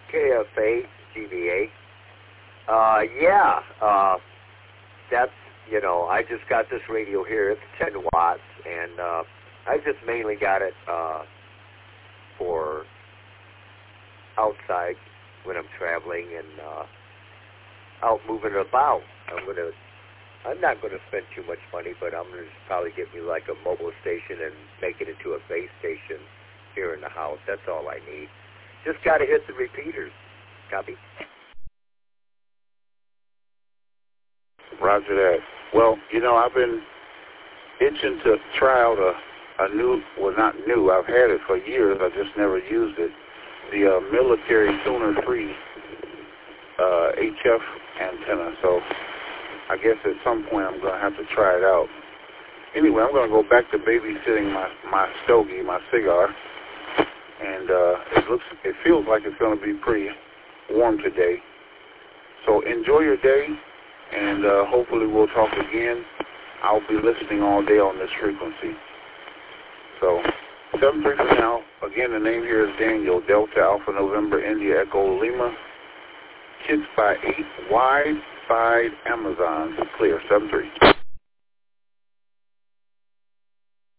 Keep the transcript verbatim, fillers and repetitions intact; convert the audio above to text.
K F A G V A. Uh, yeah, uh, that's, you know, I just got this radio here. It's ten watts, and uh, I just mainly got it uh, for outside when I'm traveling and uh, out moving about. I'm gonna, I'm not gonna spend too much money, but I'm gonna probably get me like a mobile station and make it into a base station here in the house. That's all I need. Just got to hit the repeaters. Copy? Roger that. Well, you know, I've been itching to try out a, a new, well, not new, I've had it for years, I just never used it, the uh, military tuner free uh, H F antenna. So I guess at some point I'm going to have to try it out. Anyway, I'm going to go back to babysitting my, my stogie, my cigar. And uh, it looks, it feels like it's going to be pretty warm today. So enjoy your day, and uh, hopefully we'll talk again. I'll be listening all day on this frequency. So seven three for now. Again, the name here is Daniel, Delta Alpha November India Echo Lima. Kids by eight, wide, side, Amazon. Clear, seven three.